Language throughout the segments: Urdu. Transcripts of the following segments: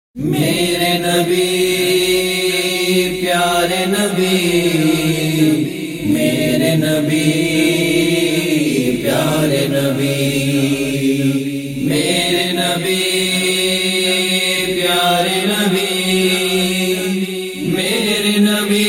میرے نبی پیارے نبی، میرے نبی پیارے نبی، میرے نبی پیارے نبی، میرے نبی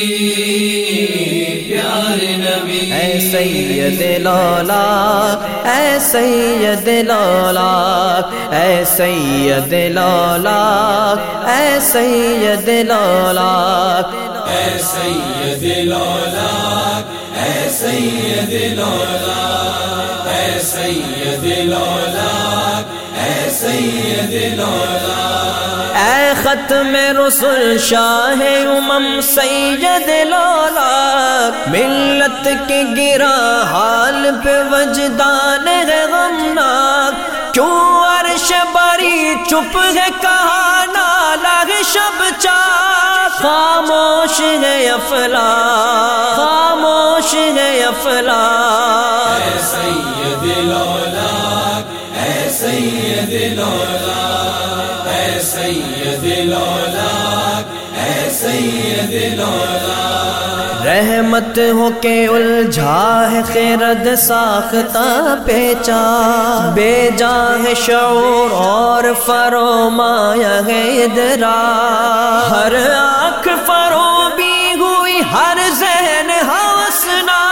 پیارے نبی۔ اے سید الاولیاء، اے سید الاولیاء، اے سید الاولیاء، اے سید الاولیاء، اے سید الاولیاء، اے سید الاولیاء، اے سید الاولیاء، اے سید الاولیاء، اے ختم رسل شاہ امم سید الاولیاء، ملت کے گرا حال پہ وجدان ہے غمناک، کیوں عرش بری چپ ہے کہاں نالہ ہے شب چاک، خاموش ہے افلاک، خاموش ہے افلاک، اے سید الاولیاء، اے سید الاولیاء، اے سید الاولیاء، اے سید الاولیاء، رحمت ہو کے الجھا ہے خرد ساختہ پیچا، بے جان ہے شعور اور فرومایا ہے ادراک، ہر آنکھ فروبی ہوئی، ہر ذہن ہوسنا،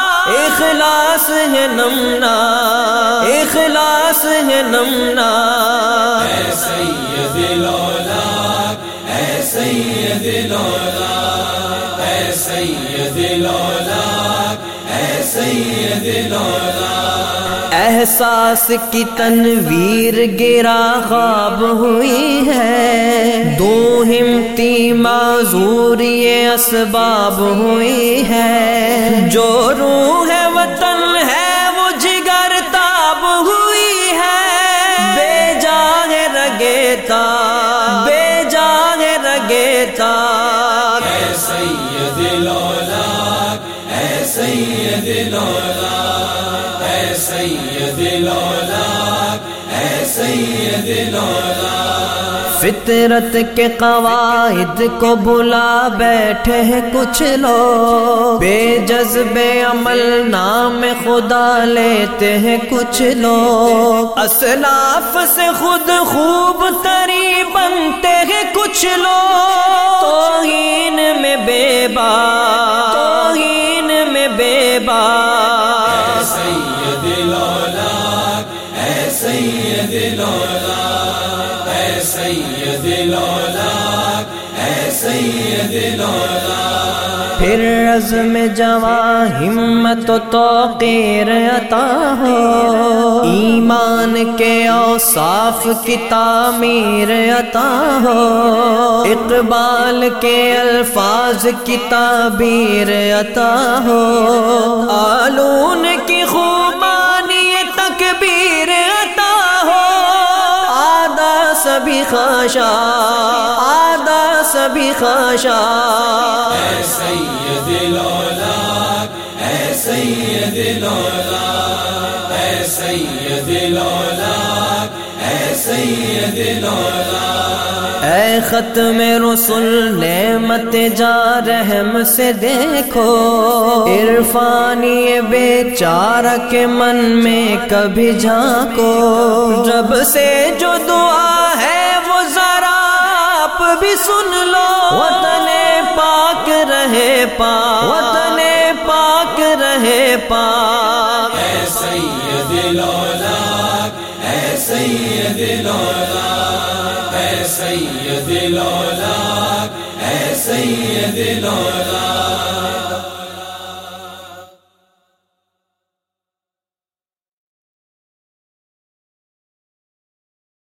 اخلاص ہے نمنا، اخلاص ہے نمنا، اے سید الاولیاء، اے سید الاولیاء، اے سید الاولیاء، اے سید الاولیاء، احساس کی تنویر گرا خواب ہوئی ہے، دو ہمتی معذور یہ اسباب ہوئی ہے، جو روح ہے وطن ہے وہ جگر تاب ہوئی ہے، بے جان رگیتا، بے جان رگیتا، اے سید الاولیاء، اے سید الاولیاء، اے سید الاولیاء، اے سید الاولیاء، فطرت کے قواعد کو بلا بیٹھے ہیں کچھ لوگ، بے جذب عمل نام خدا لیتے ہیں کچھ لوگ، اسلاف سے خود خوب تری بنتے ہیں کچھ لوگ، توہین میں بے باک، توہین میں بے باک، اے سید الاولیاء، اے سید الاولیاء، اے سید الاولیاء، اے سید الاولیاء، پھر عزم جواں ہمت و توقیر عطا ہو، ایمان کے اوصاف کی تعمیر عطا ہو، اقبال کے الفاظ کی تعبیر عطا ہو، آلون کی خوبانی تکبیر عطا ہو، آدھا سبھی خاشا، آدھا سبھی خاشا، اے سید الاولیاء، اے سید الاولیاء، اے سید الاولیاء، اے سید الاولیاء، اے ختم رسل نعمت جا رحم سے دیکھو، عرفانی بیچارہ کے من میں کبھی جھانکو، رب سے جو دعا ہے وہ ذرا آپ بھی سن لو، وطن پاک رہے پاک، وطن پاک رہے پاک، اے سید الاولیاء، اے سید الاولیاء، اے سید الاولیاء، اے سید الاولیاء،